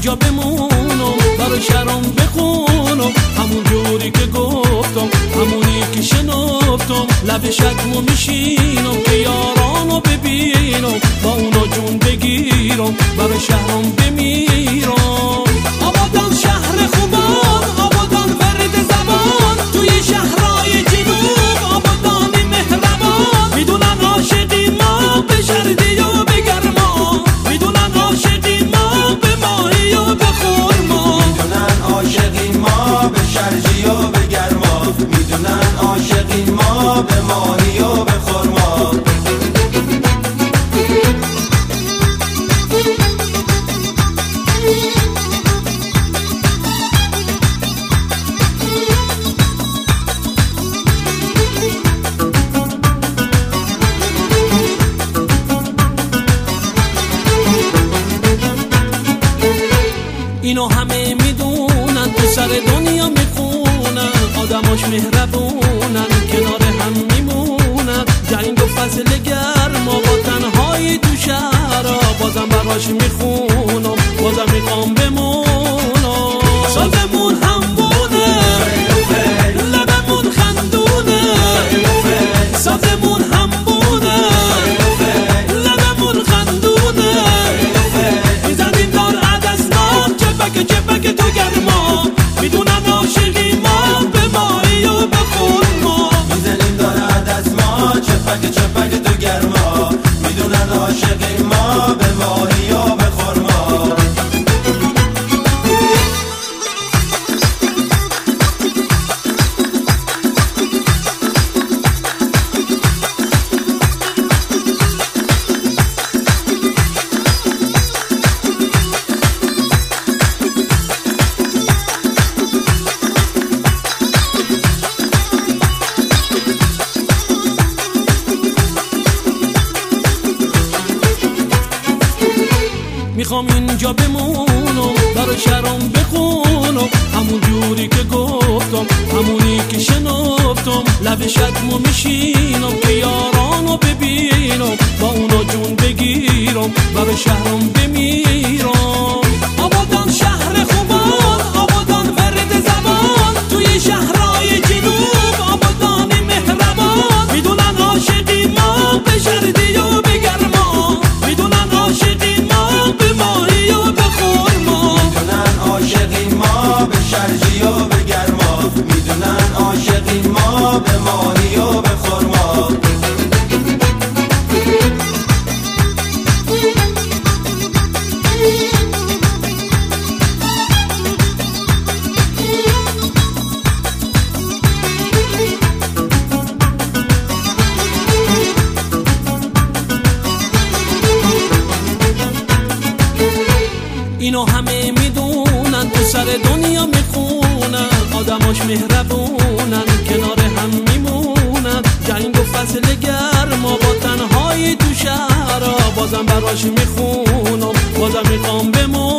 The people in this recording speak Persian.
اینجا بمونم برای شهرام بخونم، همون جوری که گفتم همونی که شنفتم، لب شکمو میشینم که یارانو ببینم، با اونا جون بگیرم برای شهرام بمیرم. آبادان شهر خوبان، آبادان ورد زبان، توی شهرهای جنوب آبادانی مهربان، میدونن عاشقی ما به شردی و به گرما، میدونن عاشقی ما به ماهی و به خرما، میدونن عاشقی ما به شرجی و به گرما، میدونن عاشقی ما به ماهی و به خرما. اینو همه میدونن، تو سر دنیا میخونن، آدماش مهربونن، کنار هم میمونن، جنگ و فصل گرما با تنهایی تو شهرها، بازم براش میخونم، بازم میخوام بمونم. سازمون همونه، لبمون خندونه، سازمون همونه، لبمون خندونه، میزنیم دار عدسناک چپک تو گرما، میدونن عاشقی ما به ماهی و به خرما، میزنیم دار عدسما چپک تو گرما، میدونن عاشقی ما به ماهی و به خرما. میخوام اینجا بمونم برای شهرام بخونم، همون جوری که گفتم همونی که شنفتم، لب شکمو میشینم که یارانو ببینم، با اونا جون بگیرم برای شهرام بمیرم. آبادان شهر خوبان، آبادان ورد زبان، توی شهرهای جنوب آبادانی مهربان، میدونن عاشقی ما به شردی و به گرما، میدونن عاشقی ما به ماهی و به خرما، میدونن عاشقی ما به شرجی و به گرما، میدونن عاشقی ما به ماهی و به خرما. اینو همه میدونن، تو سر دنیا میخونن، آدماش مهربونن، کنار هم میمونن، جنگ و فصل گرما با تنهایی تو شهرها، بازم براش میخونم، بازم میخوام بمونم.